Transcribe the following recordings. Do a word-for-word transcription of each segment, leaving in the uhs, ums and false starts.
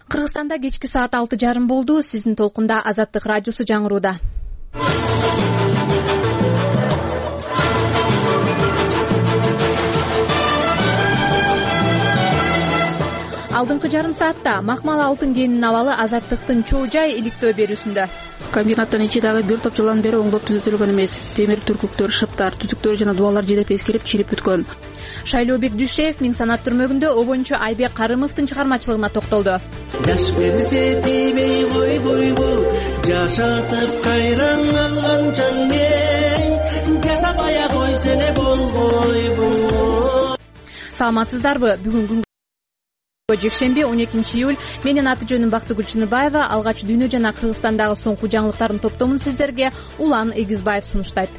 Кыргызстанда кечки саат алты жарым болду. Сиздин толкунда Азаттык радиосу жаңырууда. Алдыңкы жарым саатта макмал алтын кенинин абалы Азаттыктын чоо жай иликтөө берүүсүндө. Комбинаттын ичи дагы бир топ жылдан бери оңдоп түзөтүлгөн эмес. Темир түркүктөр, шыптар, түтүктөр жана дубалар жидеп эскирип чирип бүткөн. Шайлообек Дүйшеев Миң санат түрмөгүндө обончу Айбек Карымовдун чыгармачылыгына токтолду. Жаш берсе тийбей койбойбу, жашатып кайран алган чаңдей, жасабая койсо эле болбойбу. Саламатсыздарбы? Бүгүн жекшемби он экинчи июль. Менин аты жөнүм Бактыгүл Чыныбаева. Алгач дүйнө жана Кыргызстандагы соңку жаңылыктардын топтомун сиздерге Улан Эгизбаев сунуштайт.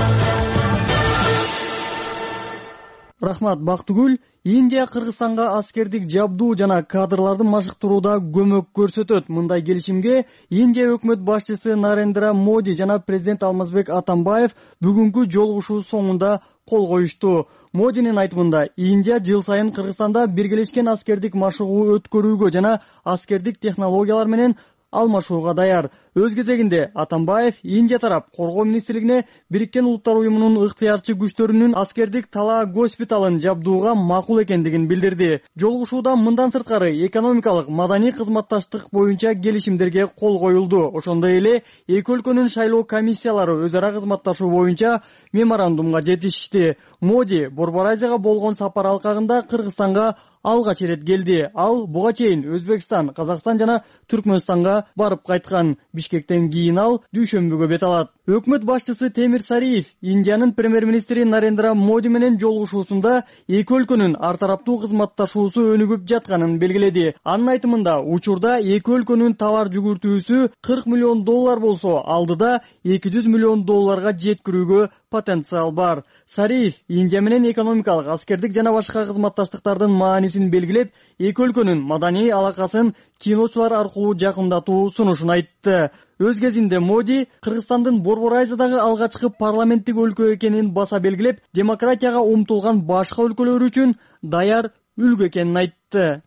Рахмат, Бактыгүл. Индия Кыргызстанга аскердик жабдуу жана кадрларды машыктырууда көмөк көрсөтөт. Мындай келишимге Индия өкмөт башчысы Нарендра Моди жана президент Алмазбек Атамбаев бүгүнкү жолугушуу соңунда кол коюшту. Модинин айтымында, Индия жыл сайын Кыргызстанда биргелешкен аскердик машыгуу өткөрүүгө жана аскердик технологиялар менен алмашууга даяр. Өз кезегинде Атамбаев Индия тарап коргоо министрлигине Бириккен Улуттар уюмунун ыктыярчы күчтөрүнүн аскердик талаа госпиталын жабдууга макул экендигин билдирди. Жолугушууда мындан сырткары экономикалык, маданий кызматташтык боюнча келишимдерге кол коюлду. Ошондой эле эки өлкөнүн шайлоо комиссиялары өз ара кызматташуу боюнча меморандумга жетишти. Моди Борбор Азияга болгон сапар алкагында Кыргызстанга алгач ирет келди. Ал буга чейин Өзбекстан, Казакстан жана Түркмөнстанга барып кайткан. Бишкектен кийин ал дүйшөмбүгө бет алат. Өкмөт башчысы Темир Сариев Индиянын премьер-министри Нарендра Моди менен жолугушуусунда эки өлкөнүн ар тараптуу кызматташуусу өнүгүп жатканын белгиледи. Анын айтымында, учурда эки өлкөнүн товар жүгүртүүсү кырк миллион доллар болсо, алдыда эки жүз миллион долларга жеткирүүгө потенциал бар. Сариев Индия менен экономикалык, аскердик жана башка кызматташтыктардын маанисин белгилеп, эки өлкөнүн маданий алакасын киночулар аркылуу жакындатуу сунушун айтты. Өз кезинде Моди Кыргызстандын Борбор Азиядагы алгачкы парламенттик өлкө экенин баса белгилеп, демократияга умтулган башка өлкөлөр үчүн даяр үлгү экенин айтты.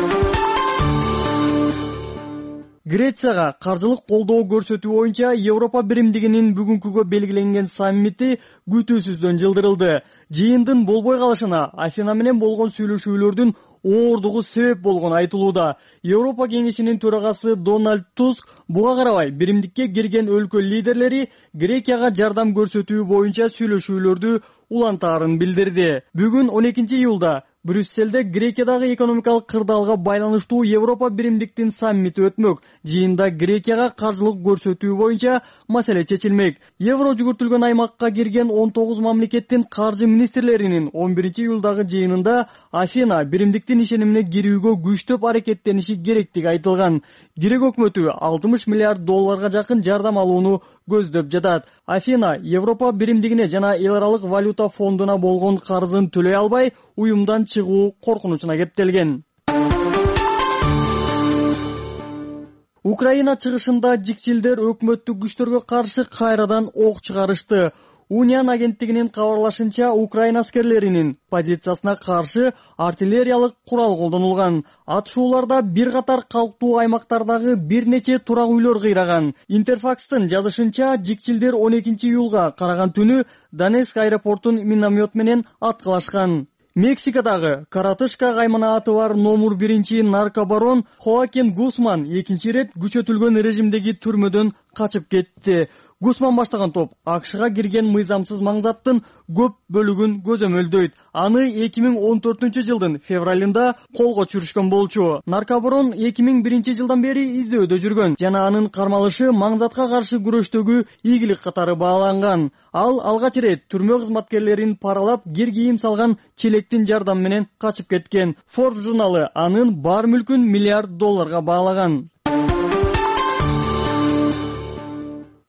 Грецияга каржылык колдоо көрсөтүү боюнча Европа биримдигинин бүгүнкүгө белгиленген саммити күтүүсүздөн жылдырылды. Жыйындын болбой калышына Афина менен болгон сүйлөшүүлөрдүн оордугу себеп болгон айтылууда. Европа кеңешинин төрагасы Дональд Туск буга карабай биримдикке кирген өлкө лидерлери Грекияга жардам көрсөтүү боюнча сүйлөшүүлөрдү улантаарын билдирди. Бүгүн он экинчи июлда Брюсселде Грекиядагы экономикалык кырдаалга байланыштуу Европа биримдиктин саммити өтмөк. Жыйында Грекияга каржылык көрсөтүү боюнча маселе чечилмек. Евро жүгүртүлгөн аймакка кирген он тогуз мамлекеттин каржы министрлеринин он биринчи июлдагы жыйынында Афина биримдиктин ишенимине кирүүгө күчтөп аракеттениши керектиги айтылган. Грек өкмөтү алтымыш миллиард долларга жакын жардам алууну көздөп жатат. Афина Европа биримдигине жана эл аралык валюта фондуна болгон карызын төлөй албай, уюмдан чыгуу коркунучуна кептелген. Украина чыгышында жикчилдер өкмөттүк күчтөргө каршы кайрадан ок чыгарышты. Униан агенттигинин кабарлашынча, Украина аскерлеринин позициясына каршы артиллериялык курал колдонулган. Атышууларда бир катар калктуу аймактардагы бир нече турак үйлөр кыйраган. Интерфакстын жазышынча, жикчилдер он экинчи июлга караган түнү Донецк аэропортун миномет менен аткылашкан. Мексикадагы Каратышка кайманааты бар номер биринчи наркобарон Хоакин Гусман экинчи рет күчөтүлгөн режимдеги түрмөдөн качып кетти. Гусман баштаган топ АКШга кирген мыйзамсыз маңзаттын көп бөлүгүн көзөмөлдөйт. Аны эки миң он төртүнчү жылдын февралында колго түшүрүшкөн болчу. Наркобарон эки миң биринчи жылдан бери издөөдө жүргөн жана анын кармалышы маңзатка каршы күрөштөгү ийгилик катары бааланган. Ал алгач ирет түрмө кызматкерлерин паралап, кир кийим салган челектин жардамы менен качып кеткен. Forbes журналы анын бар мүлкүн миллиард долларга баалаган.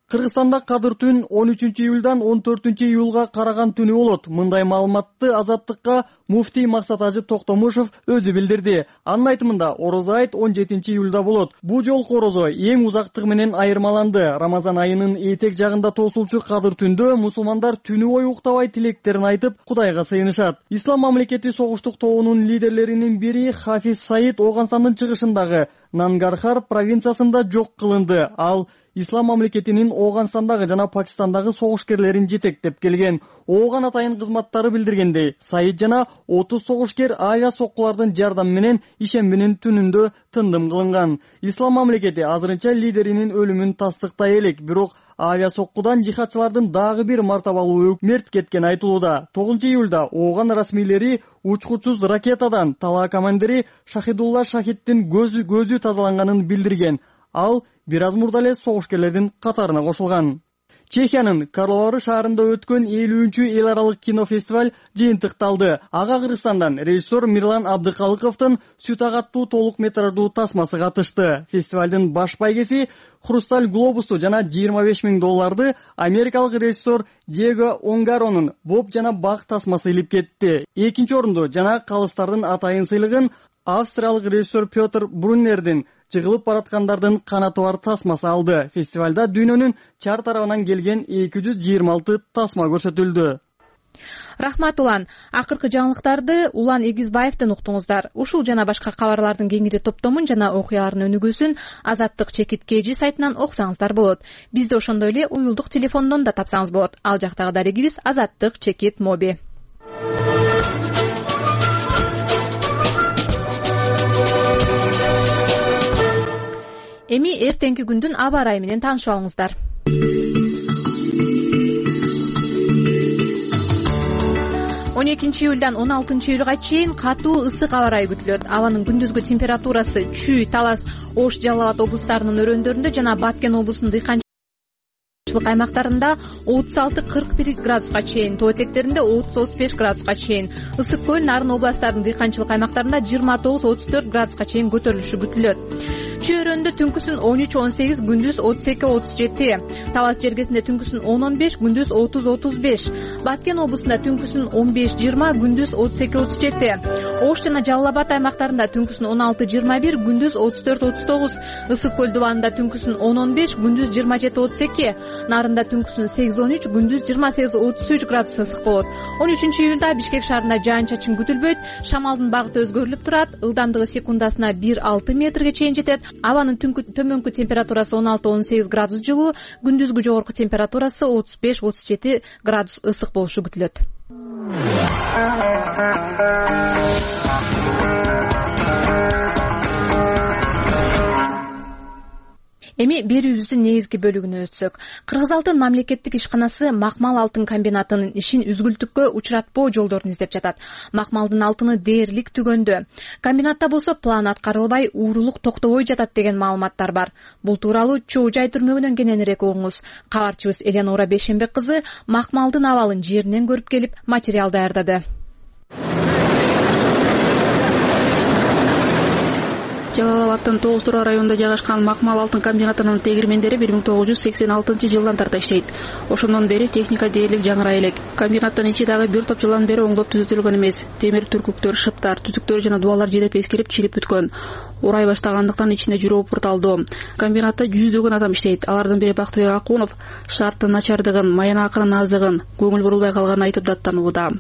Кыргызстанда кадыр түн он үчүнчү июлдан он төртүнчү июлга караган түнү болот. Мындай маалыматты Азаттыкка муфтий Максат Ажы Токтомушев өзү билдирди. Анын айтымында орозо айт он жетинчи июлда болот. Бул жолку орозо эң узактыгы менен айырмаланды. Рамазан айынын этек жагында тосулчу кадыр түндө мусулмандар түнү бою уктабай тилектерин айтып, Кудайга сыйынышат. Ислам мамлекети согуштук тобунун лидерлеринин бири Хафиз Саид Ооганстандын чыгышындагы Нангархар провинциясында жок кылынды. Ал Ислам мамлекетинин Ооганстандагы жана Пакистандагы согушкерлерин жетектеп келген. Ооган атайын кызматтары билдиргендей, Саид жана отуз согушкер авиа соккулардын жардамы менен ишембинин түнүндө тындым кылынган. Ислам мамлекети азырынча лидеринин өлүмүн тастыктай элек, бирок авиа соккудан жихадчылардын дагы бир мартабалуу мерт кеткени айтылууда. тогузунчу июлда Ооган расмийлери учкучсуз ракетадан талаа командири Шахидулла Шахиддин көзү көзү тазаланганын билдирген. Ал бир аз мурда эле согушкерлердин катарына кошулган. Чехиянын Карловары шаарында өткөн элүүнчү эл аралык кинофестиваль жыйынтыкталды. Ага Кыргызстандан режиссер Мирлан Абдыкалыковдун Сүт агаттуу толук метраждуу тасмасы катышты. Фестивалдын баш байгеси Хрусталь глобусту жана жыйырма беш миң долларды америкалык режиссер Диего Онгаронун Боб жана Бак тасмасы илип кетти. Экинчи орунду жана калыстардын атайын сыйлыгын австриялык режиссер Петр Бруннердин Жыгылып бараткандардын канаты бар тасмасы алды. Фестивалда дүйнөнүн чар тарабынан келген эки жүз жыйырма алты тасма көрсөтүлдү. Рахмат Улан. Акыркы жаңылыктарды Улан Эгизбаевден уктуңуздар. Ушул жана башка кабарлардын кеңири топтомун жана окуялардын өнүгүүсүн Азаттык чекит кж сайтынан окусаңыздар болот. Бизди ошондой эле уюлдук телефондон да тапсаңыз болот. Ал жактагы дарегибиз Азаттык чекит моби. Эми эртеңки күндүн аба ырайы менен таанышып алыңыздар. он экинчи июлдан он алтынчы июлга чейин катуу ысык аба ырайы күтүлөт. Абанын күндүзгү температурасы Чүй, Талас, Ош, Жалал Абад облустарынын өрөөндөрүндө жана Баткен облусунун дыйканчылык аймактарында отуз алты кырк бир градуска чейин, тоо этектеринде отуз отуз беш градуска чейин, Ысык көл, Нарын областарынын дыйканчылык аймактарында жыйырма тогуз отуз төрт градуска чейин көтөрүлүшү күтүлөт. Чүй өрөөнүндө түнкүсүн он үч он сегиз, күндүз отуз эки отуз жети. Талас жергесинде түнкүсүн он он беш, күндүз отуз отуз беш. Баткен облусунда түнкүсүн он беш жыйырма, күндүз отуз эки отуз жети. Ош жана Жалал Абад аймактарында түнкүсүн он алты жыйырма бир, күндүз отуз төрт отуз тогуз. Ысык көл дубанында түнкүсүн он он беш, күндүз жыйырма жети отуз эки. Нарында түнкүсүн сегиз он үч, күндүз жыйырма сегиз отуз үч градус ысык болот. он үчүнчү июлда Бишкек шаарында жаан-чачын күтүлбөйт. Шамалдын багыты өзгөрүлүп турат. Ылдамдыгы секундасына бир алты метрге чейин жетет. Абанын төмөнкү температурасы он алты он сегиз градус жылуу, күндүзгү жогорку температурасы отуз беш отуз жети градус ысык болушу күтүлөт. Эми берүүбүздүн негизги бөлүгүнө өтсөк, Кыргыз алтын мамлекеттик ишканасы Макмал алтын комбинатынын ишин үзгүлтүккө учуратпоо жолдорун издеп жатат. Макмалдын алтыны дээрлик түгөндө. Комбинатта болсо план аткарылбай, уурулук токтобой жатат деген маалыматтар бар. Бул тууралуу Чоо жай түрмөгүнөн кененирээк угуңуз. Кабарчыбыз Эленора Бешенбек кызы Макмалдын абалын жеринен көрүп келип, материал даярдады. Жалал Абадтын тогуз Тура районунда жайгашкан Макмал алтын комбинатынын тегирмендери бир миң тогуз жүз сексен алтынчы жылдан тарта иштейт. Ошондон бери техника дээрлик жаңырай элек. Комбинаттын ичи дагы бир топ жылдан бери оңдоп түзөтүлгөн эмес. Темир түркүктөр, шыптар, түтүктөр жана дубалар жидеп эскирип, чирип бүткөн. Урай баштагандыктан ичинде жүрүү пурталдуу. Комбинатта жүздөгөн адам иштейт. Алардын бири Бактыбек Акунов шарттын начардыгын, майына акырын аздыгын, көңүл бурулбай калганын айтып даттанууда.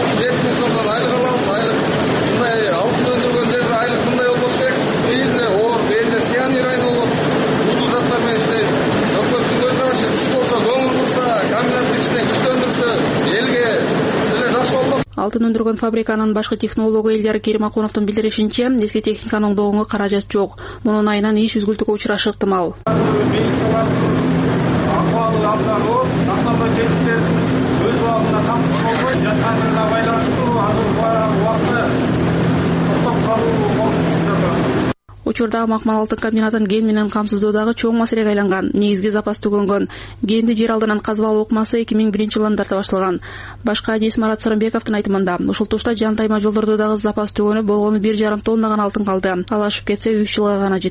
Алтын өндүргөн фабриканын башкы технологу Элдияр Керимакуновдун билдиришинче, эски техниканын оңдоого каражат жок. Мунун айынан иш үзгүлтүккө учурашы ыктымал. Өз убагында камсыз болбой жатканына байланыштуу азыр убакытта токтоп калуу болуп. Учурда Макмал алтын комбинатын ген менен камсыздоодагы чоң маселеге айланган. Негизги запас түгөнгөн. Генди жер алдынан казып алуу ыкмасы эки миң биринчи жылдан тарта башталган. Башкы адис Марат Сырымбековдун айтымында, ушул тушта жан тайма жолдордо дагы запас түгөнүп болгону бир жарым тонна гана алтын калды. Ал ашып кетсе үч жылга гана жетет.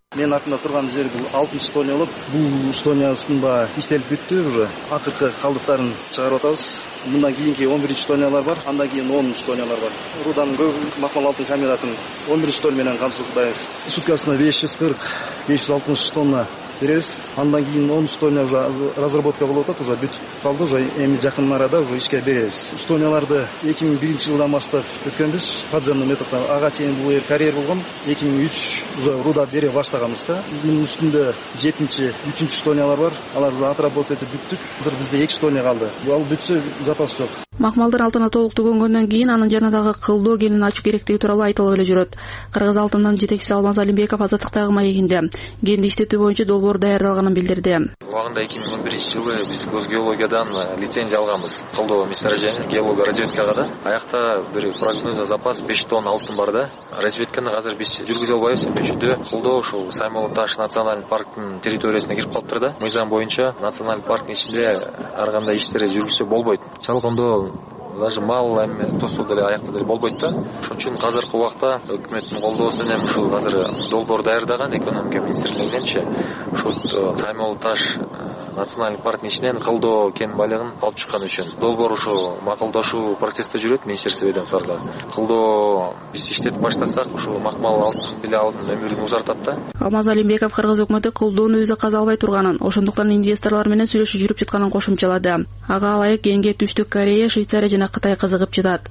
Менин артымда турган жер бул алтынчы стония болот. Бул стониясында иштелип бүттү, уже акыркы калдыктарын чыгарып атабыз. Мындан кийинки он биринчи стониялар бар, андан кийин онунчу стониялар бар. Руданын көп макмал алтын комбинатын он биринчи стония менен камсыздайбыз. Суткасына беш жүз кырк беш жүз алтымыш тонна беребиз. Андан кийин онунчу стония уже разработка болуп атат, уже бүтүп калды, уже эми жакын арада уже ишке беребиз. Стонияларды эки миң биринчи жылдан баштап өткөнбүз. Подземный методдон ага чейин бул эл карьер болгон. эки миң үч уже руда бере баштаганбыз да. Мунун үстүндө жетинчи, үчүнчү стониялар бар. Алар уже отработка этип бүттүк. Азыр бизде эки стония калды. Ал бүтсө запас жок. Макмалдын алтыны толуктуу көнгөндөн кийин анын жанындагы кылдоо кенин ачуу керектиги тууралуу айтылып эле жүрөт. Кыргыз алтынынын жетекчиси Алмаз Алимбеков азаттыктагы маегинде кенди иштетүү боюнча долбоор даярдалганын билдирди. Убагында эки миң он биринчи жылы биз госгеологиядан лицензия алганбыз. Кылдоо месторождение, геолога разведкага да. Аякта бир прогнозный запас беш тонна алтын бар да. Разведканы азыр биз жүргүзө албайбыз. Үчүндө кылдоо ушул Саймол Таш националдык парктын территориясына кирип калыптыр да. Мыйзам боюнча националдык парктын ичинде ар кандай иштер жүргүзсө болбойт. Чалгондо даже мал эми тосуу деле аякта деле болбойт да. Ошон үчүн азыркы убакта өкмөттүн колдоосу менен ушул азыр долбоор даярдаган экономика министрлигиненчи ушул Саймол Таш националдык парктын ичинен кылдоо кен байлыгын алып чыккан үчүн долбоор ушу макулдашуу процессте жүрөт министерство ведомстволордо. Кылдоо биз иштетип баштасак ушул макмал алтын филиалынын өмүрүн узартат да. Алмаз Алимбеков кыргыз өкмөтү кылдоону өзү каза албай турганын, ошондуктан инвесторлор менен сүйлөшүү жүрүп жатканын кошумчалады. Ага ылайык кенге Түштүк Корея, Швейцария жана Кытай кызыгып жатат.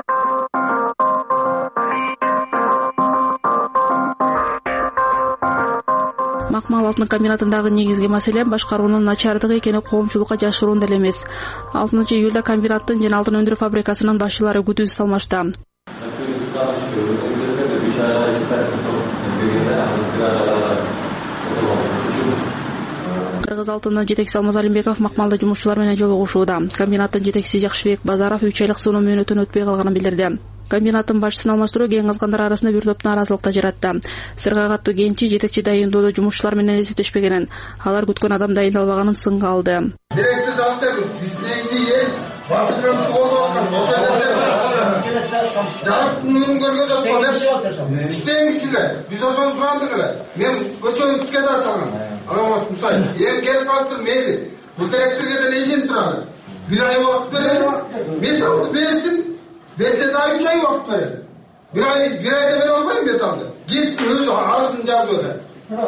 Макмал алтын комбинатындагы негизги маселе башкаруунун начардыгы экени коомчулукка жашыруун деле эмес. алтынчы июлда комбинаттын жана алтын өндүрүү фабрикасынын башчылары күтүүсүз салмашта. Кыргыз алтынынын жетекчиси Алмаз Алимбеков макмалда жумушчулар менен жолугушууда. Комбинаттын жетекчиси Жакшыбек Базаров үч айлык сунуу мөөнөтүн өтпөй калганын билдирди. Комбинаттын башчысын алмаштыруу кен кызгандар арасында бир топ нааразылыкты жаратты. Сырга каттуу кенчи жетекчи дайындоодо жумушчулар менен эсептешпегенин, алар күткөн адам дайындалбаганын сынга алды. Директор далтабыз, биздеги эл башкын колдоп аткан ошолерде жарыктын көргөн жатпады. Иштеңизилер, биз ошону сурандык эле. Мен көчөнү иске да чалгам. Алаңыз мусай, эң келип калыптыр мейли. Бул директорго деле ишенип туралы. Бир ай убакыт берели. Металлды берсин. Берсе да үч ай убакыт берели. Бир ай, бир айда бере албайм металлды. Кетти өзү арызын жазды.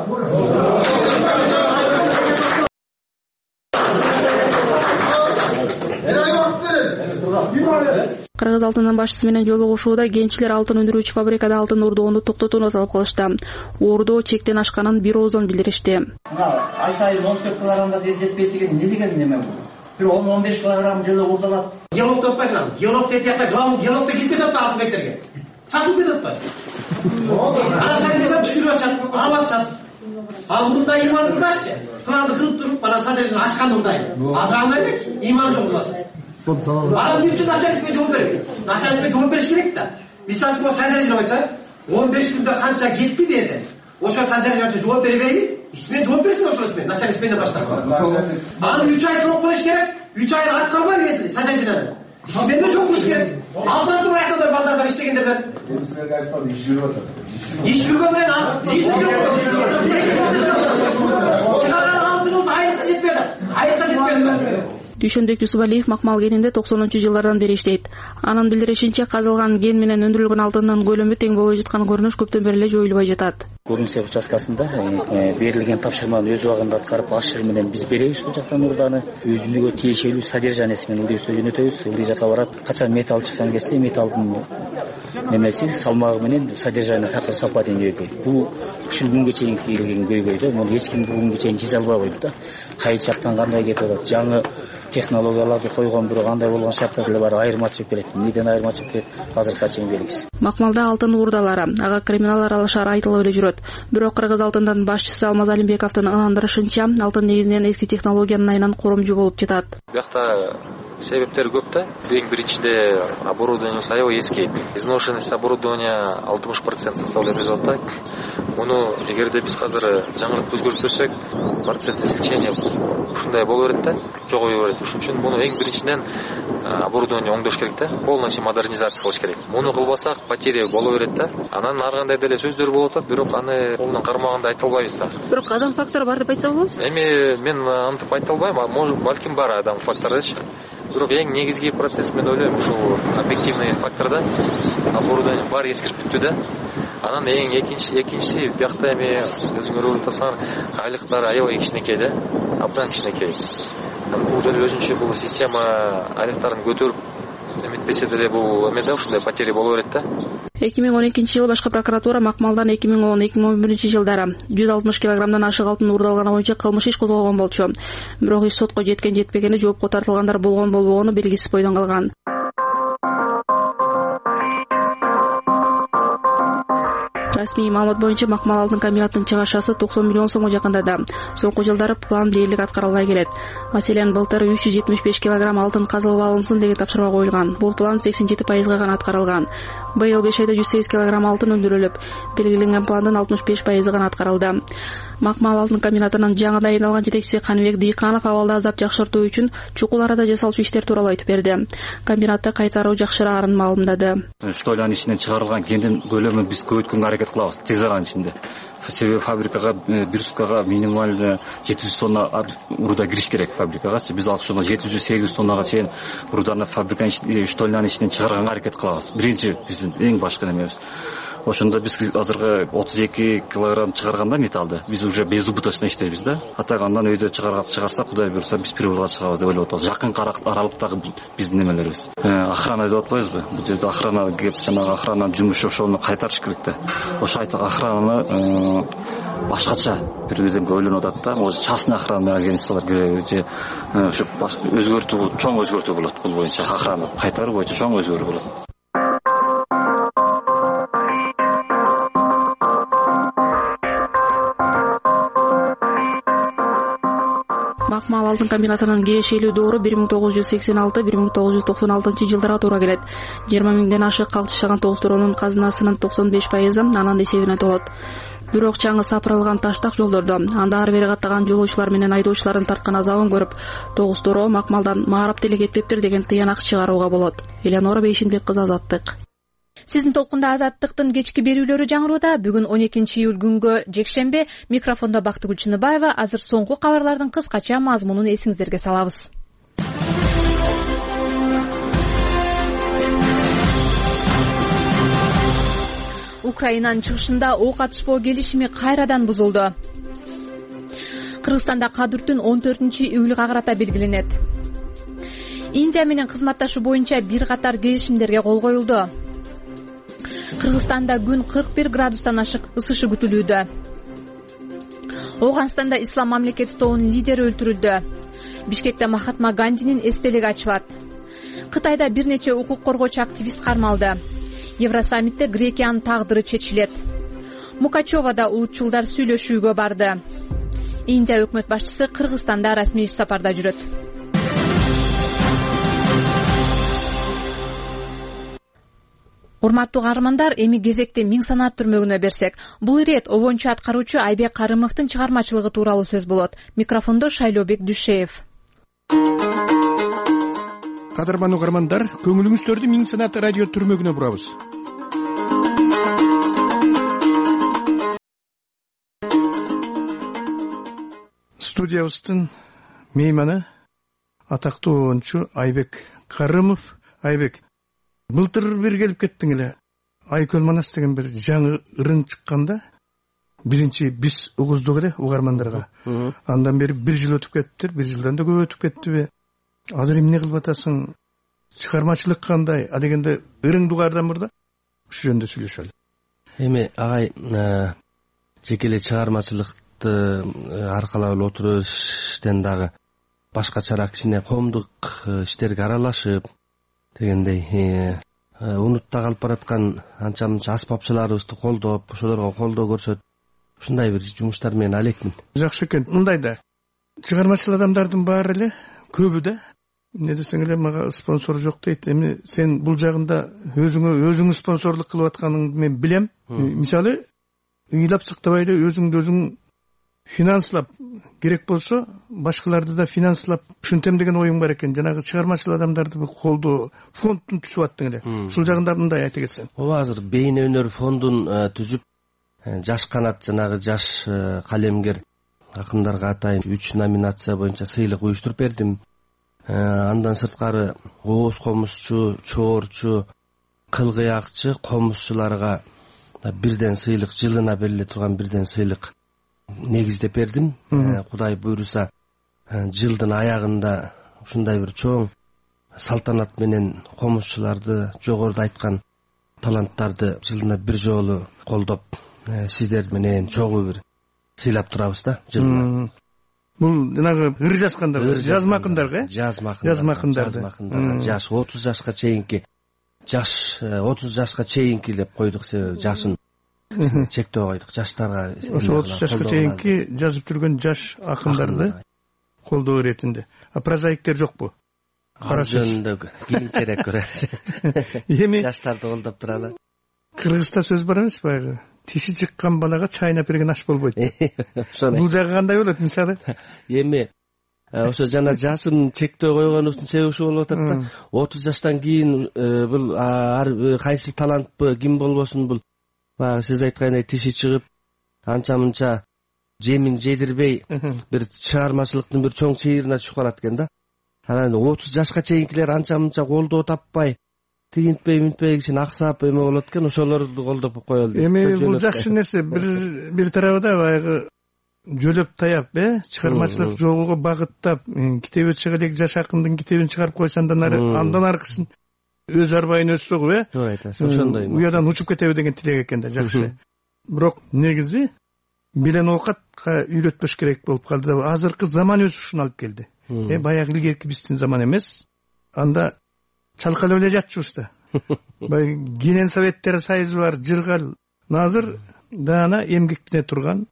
Кыргыз алтынынын башчысы менен жолугушууда кенчилер алтын өндүрүүчү фабрикада алтын урдоону токтотууну талап кылышты. Урдоо чектен ашканын бир ооздон билдиришти. Ай сайын он төрт килограммга жетпей деген не деген неме бул? Бир он он беш килограмм жылы урдалат. Геолог топпайсың. Геолог деп жатса, геологда кетпей жатпа алтын бектерге. Сатып кетип атпайбы? Ана сайын түшүрүп атышат, алып атышат. Ал мындай иман турдачы. Планды кылып туруп, ана садырын ашкан мындай. Азырама эмес, иман жок буласы. Ана үчүн начальникке жооп берет. Начальникке жооп бериш керек да. Мисалы үчүн садырын айтса, он беш күндө канча кетти деді. Ошо садырын жооп бере берейин. Исмен жооп берсин ошо исмен, начальникпен баштап. Аны үч ай срок коюш керек. үч ай аткарбай келсин, садырын. Исмен де жооп бериш керек. Алдыртып аяктар балдардан иштегендерден. Иш жүргөн менен ал жыйын жок. Чыгарган алтыныбыз айыкка жетпеди. Айыкка жетпеди. Дүйшөнбек Жусупалиев макмал кенинде токсонунчу жылдардан бери иштейт. Анын билдиришинче, казылган кен менен өндүрүлгөн алтындын көлөмү тең болбой жаткан көрүнүш көптөн бери эле жоюлбай жатат. Көрүнүш участкасында берилген тапшырманы өз убагында аткарып, ашыр менен биз беребиз бул жактан урданы. Өзүнүгө тиешелүү содержаниясы менен ылдый жөнөтөбүз. Ылдый жака барат. Качан металл чыккан кезде металлдын немеси салмагы менен содержание такыр совпадение өйгөйт. Бул ушул күнгө чейин кийилген көйгөйдө муну эч ким бүгүнгө чейин чече албай койду да. Кайсы жактан кандай кетип атат, жаңы технологияларды койгон бирок андай болгон шарттар деле бар, айырмачылык берет. Эмнеден айырмачылык берет? Азыркыга чейин белгисиз. Макмалда алтын уурдалары, ага криминал аралашары айтылып эле жүрөт. Бирок Кыргыз алтынынын башчысы Алмаз Алимбековдун ынандырышынча, алтын негизинен эски технологиянын айынан коромжу болуп жатат. Бuyakta себептери көп да. Эң биринчиде оборудованиебиз аябай эски. Изношенность оборудования алтымыш процент составляет деп атат. Муну эгерде биз азыр жаңыртып өзгөртпөсөк, процент излечения ушундай боло берет да, жогое берет. Ошон үчүн муну эң биринчиден оборудование оңдош керек да, полностью модернизация кылыш керек. Муну кылбасак потеря боло берет да. Анан ар кандай деле сөздөр болуп атат, бирок аны колунан кармаганда айта албайбыз да. Бирок адам фактору бар деп айтса болобу? Эми мен антип айта албайм, а может балким бар адам фактордучу. Бирок эң негизги процесс мен ойлойм ушул объективный факторда оборудование бар эскирип бүттү да. Анан эң экинчи экинчиси биякта эми өзүңөр көрүп атасыңар, айлыктар аябай кичинекей да, абдан кичинекей. Бул деле өзүнчө бул система айлыктарын көтөрүп эметпесе деле бул эме да ушундай потеря боло берет да. эки миң он экинчи жылы башкы прокуратура Макмалдан эки миң он эки миң он биринчи жылдары жүз алтымыш килограммдан ашык алтын уурдалганы боюнча кылмыш иш козгогон болчу. Бирок иш сотко жеткен жетпегени, жоопко тартылгандар болгон болбогону белгисиз бойдон калган. Расмий маалымат боюнча Макмал алтын комбинатынын чыгашасы токсон миллион сомго жакындады. Соңку жылдары план дээрлик аткарылбай келет. Маселен, былтыр үч жүз жетимиш беш килограмм алтын казылып алынсын деген тапшырма коюлган. Бул план сексен жети пайызга гана аткарылган. Быйыл беш айда жүз сегиз килограмм алтын өндүрүлүп, белгиленген пландын алтымыш беш пайызы гана аткарылды. Макмал алтын комбинатынын жаңы дайындалган жетекчиси Каныбек Дыйканов абалды аздап жакшыртуу үчүн чукул арада жасалчу иштер тууралуу айтып берди. Комбинатта кайтаруу жакшыраарын маалымдады. Штойлан ичинен чыгарылган кендин көлөмүн биз көбөйткөнгө аракет кылабыз тез аралык ичинде. Себеби фабрикага бир суткага минималдуу жети жүз тонна урда кириш керек фабрикага. Биз ошондо жети жүз сегиз жүз тоннага чейин урданы фабриканын штойлан ичинен чыгарганга аракет кылабыз. Биринчи биздин эң башкы немебиз. Ошондо биз азыркы отуз эки килограмм чыгарганда металлды биз уже безубыточно иштейбиз да. Атак андан өйдө чыгарса Кудай буйрса биз прибылга чыгабыз деп ойлоп атабыз. Жакын аралыктагы биздин немелерибиз. Охрана деп атпайбызбы? Бул жерде охрана кеп, жанагы охрананын жумушу ошону кайтарыш керек да. Ошо охрананы башкача бир бирден ойлонуп атат да. Может частный охрана агентстволор керек же ошо өзгөртүү, чоң өзгөртүү болот бул боюнча. Охрана кайтаруу боюнча чоң өзгөрүү болот. Макмал алтын комбинатынын кирешелүү доору бир миң тогуз жүз сексен алты — бир миң тогуз жүз токсон алтынчы жылдарга туура келет. жыйырма миңден ашык калк жашаган тогуз-торонун казынасынын токсон беш пайызы анын эсебине толот. Бирок чаңы сапырылган таштак жолдордо анда ары бери каттаган жолоочулар менен айдоочулардын тарткан азабын көрүп, тогуз-торо Макмалдан маарап деле кетпептир деген тыянак чыгарууга болот. Элеонора Бейшинбек кызы, Азаттык. Сиздин толкунда Азаттыктын кечки берүүлөрү жаңырууда. Бүгүн он экинчи июль күнгө жекшембе. Микрофондо Бактыгүл Чыныбаева. Азыр соңку кабарлардын кыскача мазмунун эсиңиздерге салабыз. Украинанын чыгышында ок атышпоо келишими кайрадан бузулду. Кыргызстанда кадыртүн он төртүнчү июлга карата белгиленет. Индия менен кызматташуу боюнча бир катар келишимдерге кол коюлду. Кыргызстанда күн кырк бир градустан ашык ысышы күтүлүүдө. Ооганстанда Ислам мамлекети тобунун лидери өлтүрүлдү. Бишкекте Махатма Гандинин эстелиги ачылат. Кытайда бир нече укук коргоочу активист кармалды. Евросаммитте Грекиянын тагдыры чечилет. Мукачевада улутчулдар сүйлөшүүгө барды. Индия өкмөт башчысы Кыргызстанда расмий иш сапарда жүрөт. Урматтуу каармандар, эми кезекте Миң санаат түрмөгүнө берсек. Бул ирет обончу аткаруучу Айбек Карымовдун чыгармачылыгы тууралуу сөз болот. Микрофондо Шайлообек Дүшеев. Кадырман угармандар, көңүлүңүздөрдү Миң санаат радио түрмөгүнө бурабыз. Студиябыздын мейманы атактуу оончу Айбек Карымов. Айбек, былтыр бир келип кеттиң эле. Айкөл Манас деген бир жаңы ырын чыкканда, биринчи биз угуздук эле угармандарга. Андан бери бир жыл өтүп кеттир, бир жылдан да көп өтүп кеттиби? Азыр эмне кылып атасың? Чыгармачылык кандай? А дегенде ырыңды угардан мурда ушул жөнүндө сүйлөшөлү. Эми агай жеке эле чыгармачылыкты аркалап эле отуруштан дагы башкачараак кичине коомдук иштерге аралашып дегендей унутта калып бараткан анча мынча аспапчыларыбызды колдоп, ошолорго колдоо көрсөтүп, ушундай бир жумуштар менен алекмин. Жакшы экен. Мындай да чыгармачыл адамдардын баары эле көбү да эмне десең эле мага спонсор жок дейт. Эми сен бул жагында өзүңө өзүң спонсорлук кылып атканыңды мен билем. Мисалы ыйлап сыктабай эле өзүңдү өзүң финанслап, керек болсо башкаларды да финанслап ушинтем деген оюң бар экен. Жанагы чыгармачыл адамдарды колдоо фондун түзүп аттың эле. Ушул жагында мындай айта кетсең. Ооба, азыр бейне өнөр фондун түзүп, жаш канат жанагы жаш калемгер акындарга атайын үч номинация боюнча сыйлык уюштуруп бердим. Андан сырткары ооз комузчу, чоорчу, кылгыякчы комузчуларга бирден сыйлык, жылына бериле турган бирден сыйлык негиздеп бердим. Кудай буйруса жылдын аягында ушундай бир чоң салтанат менен комузчуларды, жогоруда айткан таланттарды жылына бир жолу колдоп, сиздер менен чогуу бир сыйлап турабыз да жылына. Бул жанагы ыр жазгандар, жазмакындарга, жазмакындар, жазмакындар, жаш отуз жашка чейинки, жаш отуз жашка чейинки деп койдук, себеби жашын чектөө койдук. Жаштарга, ошо отуз жашка чейинки жазып жүргөн жаш акындарды колдоо иретинде. А прозаиктер жокпу? Кара жөнүндө кийинчерээк көрөбүз. Эми жаштарды колдоп туралы. Кыргызда сөз бар эмес баягы? Тиши чыккан балага чайнап берген аш болбойт. Бул жагы кандай болот мисалы? Эми ошо жана жашын чектөө койгонубуздун себеби ушул болуп атат да. отуз жаштан кийин бул ар кайсы талантпы, ким болбосун бул баягы сиз айткандай тиши чыгып, анча-мынча жемин жедирбей бир чыгармачылыктын бир чоң чыйырына түшүп калат экен да. Анан отуз жашка чейинкилер анча-мынча колдоо таппай, тигинтпей, минтпей кичине аксап эме болот экен, ошолорду колдоп коелу дейт. Эми бул жакшы нерсе. Бир бир тарабында баягы жөлөп таяп, э, чыгармачылык жолго багыттап, китеби чыга элек жаш акындын китебин чыгарып койсо андан ары андан аркысын өз арбайын өз согуп, э. Туура айтасыз. Ошондой. Уядан учуп кетеби деген тилек экен да, жакшы. Бирок негизи билен оокатка үйрөтпөш керек болуп калды да. Азыркы заман өзү ушуну алып келди. Э, баягы илгерки биздин заман эмес. Анда чалкалап эле жатчубуз да. Баягы Кенен Советтер Союзу бар, жыргал. Азыр даана эмгектене турган,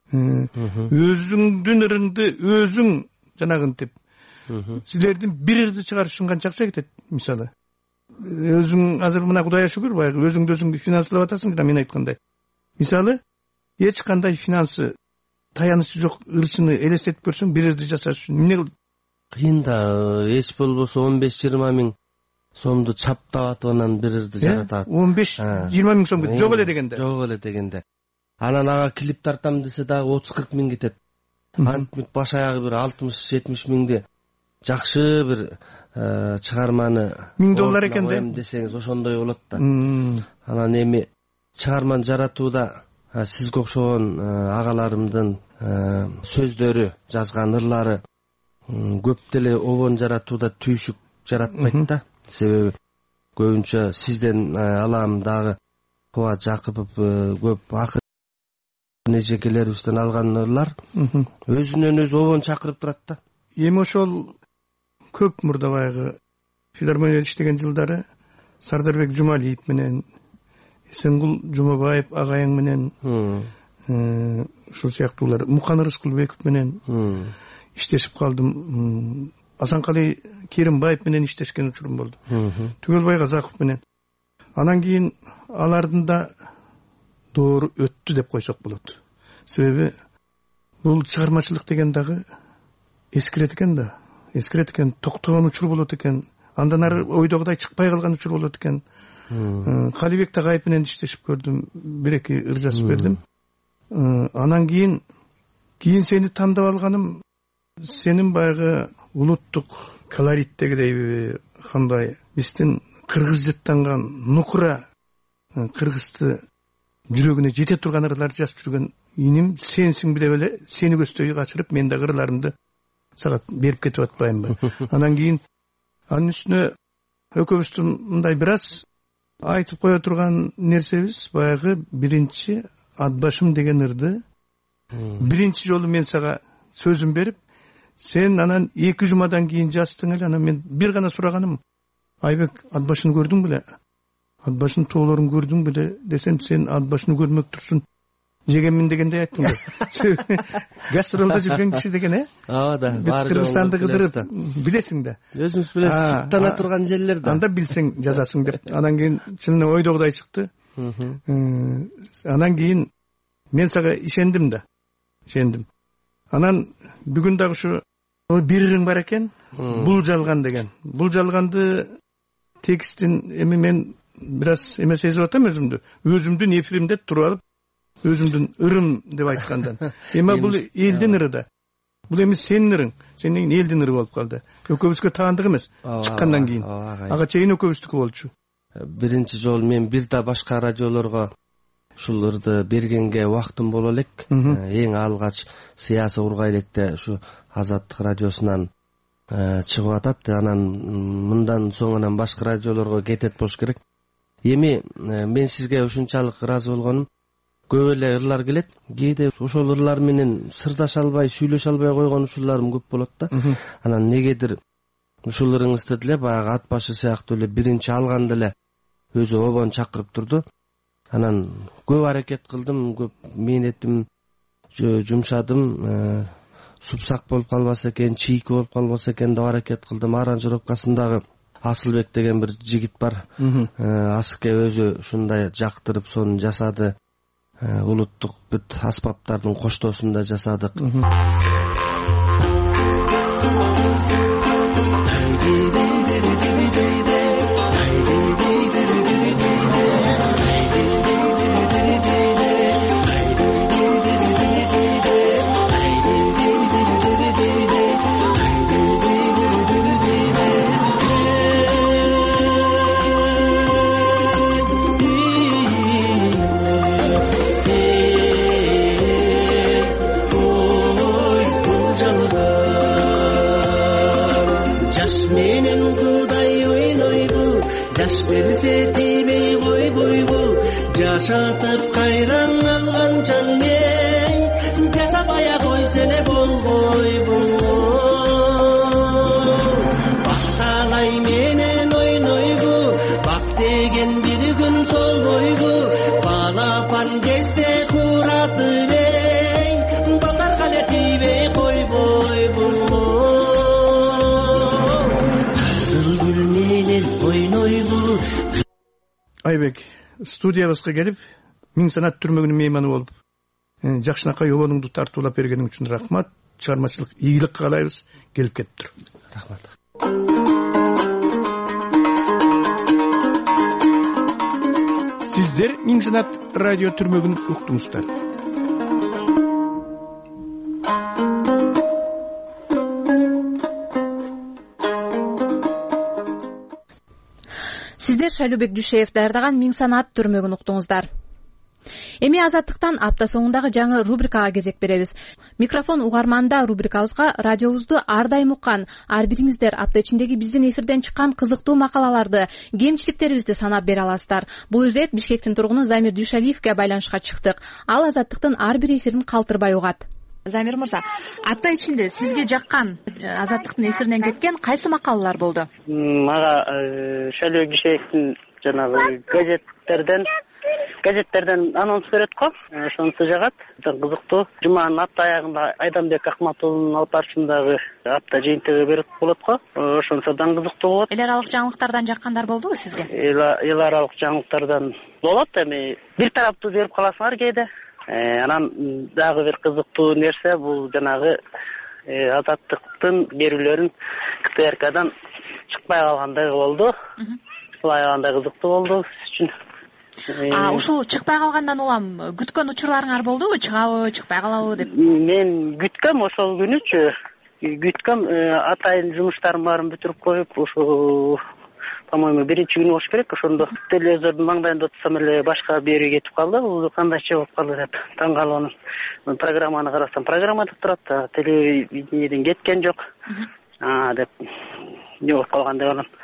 өзүңдүн ырыңды өзүң жанагынтип, силердин бир ырды чыгарышың канча акча кетет мисалы. Өзүң азыр мына Кудайга шүгүр баягы өзүңдү өзүң финанслап атасың да, мен айткандай. Мисалы, эч кандай финансы таянычы жок ырчыны элестетип көрсөң, бир ырды жасаш үчүн эмне кыл? Кыйын да, эч болбосо он беш жыйырма миң сомду чаптап атып анан бир ырды жаратат. он беш жыйырма миң сом жок эле дегенде. Жок эле дегенде. Анан ага клип тартам десе дагы отуз кырк миң кетет. Антип баш аягы бир алтымыш жетимиш миңди жакшы бир чыгарманы миң доллар экен да десеңиз ошондой болот да. Анан эми чыгарманы жаратууда сизге окшогон агаларымдын сөздөрү, жазган ырлары көп деле обон жаратууда түйшүк жаратпайт да. Себеби көбүнчө сизден алам дагы Кубат Жакыпов көп акын эжекелерибизден алган ырлар өзүнөн өзү обон чакырып турат да. Эми ошол көп мурда баягы филармонияда иштеген жылдары Сардарбек Жумалиев менен Эсенгул Жумабаев агайың менен ушул сыяктуулар, Мукан Рыскулбеков менен иштешип калдым. Асанкали Керимбаев менен иштешкен учурум болду. Түгөлбай Казаков менен. Анан кийин алардын да доору өттү деп койсок болот. Себеби бул чыгармачылык деген дагы эскирет экен да. Эскирет экен, токтогон учур болот экен. Андан ары ойдогудай чыкпай калган учур болот экен. Калибек Тагайып менен иштешип көрдүм, бир эки ыр жазып бердим. Анан кийин кийин сени тандап алганым сенин баягы улуттук колорит дегидейби, кандай биздин кыргыз жыттанган нукура кыргызды жүрөгүнө жете турган ырларды жазып жүргөн иним сенсиң билеп эле сени көздөй качырып мен да ырларымды сага берип кетип атпаймынбы. Анан кийин анын үстүнө экөөбүздүн мындай бир аз айтып кое турган нерсебиз баягы биринчи Атбашым деген ырды биринчи жолу мен сага сөзүм берип, сен анан эки жумадан кийин жаздың эле. Анан мен бир гана сураганым, Айбек, Атбашын көрдүң беле? Атбашын тоолорун көрдүң беле десем, сен Атбашын көрмөк турсуң, жегенмин дегендей айттың да. Гастролдо жүрген киши деген, э? Ооба да. Бүт Кыргызстанды кыдырып билесиң да. Өзүңүз билесиз, сырттана турган жерлер да. Анда билсең жазасың деп. Анан кийин чынында ойдогудай чыкты. Анан кийин мен сага ишендим да. Ишендим. Анан бүгүн дагы ушу бир ырың бар экен. Бул жалган деген. Бул жалганды текстин эми мен бир аз эме сезип атам өзүмдү. Өзүмдүн эфиримде туруп алып, өзүмдүн ырым деп айткандан. Эми бул элдин ыры да. Бул эми сенин ырың, сенин элдин ыры болуп калды. Экөөбүзгө таандык эмес. Чыккандан кийин. Ага чейин экөөбүздүкү болчу. Биринчи жолу мен бир да башка радиолорго ушул ырды бергенге убактым боло элек. Эң алгач Сыясы ургай электе ушу Азаттык радиосунан чыгып атат. Анан мындан соң анан башка радиолорго кетет болуш керек. Эми мен сизге ушунчалык ыраазы болгонум, көп эле ырлар келет. Кээде ошол ырлар менен сырдаша албай, сүйлөшө албай койгон учурларым көп болот да. Анан негедир ушул ырыңызды деле баягы ат башы сыяктуу эле биринчи алганда эле өзү обон чакырып турду. Анан көп аракет кылдым, көп мээнетим жумшадым. Супсак болуп калбаса экен, чийки болуп калбаса экен деп аракет кылдым. Аранжировкасындагы Асылбек деген бир жигит бар. Асыке өзү ушундай жактырып сону жасады. Улуттук бүт аспаптардын коштоосун да жасадык. Жашатып кайран алган жаның жасабая койсене болбойбу. Бакталай менен ойнойбу, бак деген бир күн толбойбу. Балапан кезде куратып эй, балдарга эле тийбей койбойбу. Кызыл гүл менен ойнойбу. Айбек студиябызга келип, Миң санат түрмөгүнүн мейманы болуп, жакшынакай обонуңду тартуулап бергениң үчүн рахмат. Чыгармачылык ийгилик каалайбыз. Келип кетип тур. Рахмат. Сиздер Миң санат радио түрмөгүн уктуңуздар. Сиздер Шайлообек Дүйшеев даярдаган Миң санат түрмөгүн уктуңуздар. Эми Азаттыктан апта соңундагы жаңы рубрикага кезек беребиз. Микрофон угарманда рубрикабызга радиобузду ар дайым уккан, ар бириңиздер апта ичиндеги биздин эфирден чыккан кызыктуу макалаларды, кемчиликтерибизди санап бере аласыздар. Бул ирет Бишкектин тургуну Замир Дүйшалиевге байланышка чыктык. Ал Азаттыктын ар бир эфирин калтырбай угат. Замир мырза, апта ичинде сизге жаккан Азаттыктын эфиринен кеткен кайсы макалалар болду? Мага Шайлообек Дүйшеевдин жанагы газеттерден газеттерден анонс берет го, ошонусу жагат. Кызыктуу. Жуманын апта аягында Айдамбек Акматулдун алып барышындагы апта жыйынтыгы берип болот го. Ошонусу да кызыктуу болот. Эл аралык жаңылыктардан жаккандар болдубу сизге? Эл аралык жаңылыктардан болот. Эми бир тараптуу берип каласыңар кээде. Анан дагы бир кызыктуу нерсе бул жанагы Азаттыктын берүүлөрүн КТРКдан чыкпай калгандыгы болду. Булай калганда кызыктуу болду сиз үчүн. А ушул чыкпай калгандан улам күткөн учурларыңар болдубу? Чыгабы, чыкпай калабы деп? Мен күткөм ошол күнүчү. Күткөм атайын жумуштарым баарын бүтүрүп коюп, ошо по-моему биринчи күнү болуш керек. Ошондо телевизордун маңдайында отурсам эле башка берүү кетип калды. Бул кандайча болуп калды деп таң калганым. Программаны карасам, программада турат, телевидениеден кеткен жок. А деп не болуп калган деп анан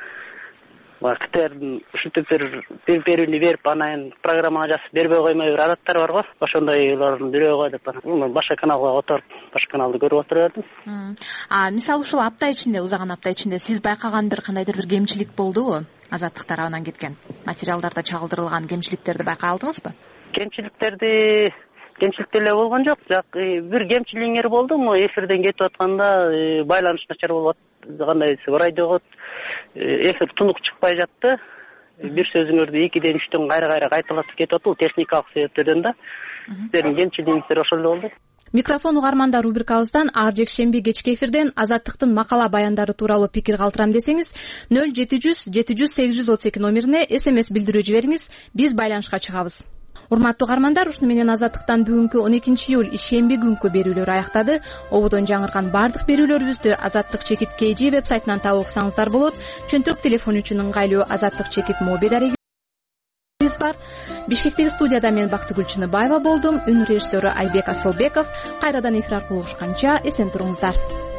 ктрдин ушинтип бир берүүнү берип анан программа жазып бербей коймой бир адаттар бар го. Ошондойлордун бирөө го деп анан башка каналга отуруп, башка каналды көрүп отура бердим. А мисалы ушул апта ичинде, узаган апта ичинде сиз байкаган бир кандайдыр бир кемчилик болдубу? Азаттык тарабынан кеткен материалдарда чагылдырылган кемчиликтерди байкай алдыңызбы? Кемчиликтерди кемчилик деле болгон жок. Бир кемчилигиңер болду, могу эфирден кетип атканда байланыш начар болуп кандай десе радиого эфир тунук чыкпай жатты. Бир сөзүңөрдү экиден үчтөн кайра кайра кайталатып кетип атты, бул техникалык себептерден да. Сиздердин кемчилигиңиздер ошол эле болду. Микрофон угармандар рубрикабыздан ар жекшемби кечки эфирден Азаттыктын макала баяндары тууралуу пикир калтырам десеңиз нөл жети жүз жети жүз сегиз жүз отуз эки номерине смс билдирүү жибериңиз, биз байланышка чыгабыз. Урматтуу угармандар, ушуну менен Азаттыктан бүгүнкү он экинчи июль ишемби күнкү берүүлөр аяктады. Ободон жаңырган бардык берүүлөрүбүздү Азаттык чекит кей жи вебсайтынан таап окусаңыздар болот. Чөнтөк телефон үчүн ыңгайлуу Азаттык чекит моби дареги бар. Бишкектеги студияда мен Бактыгүл Чыныбаева болдум. Үн режиссеру Айбек Асылбеков. Кайрадан эфир аркылуу урушканча эсен туруңуздар.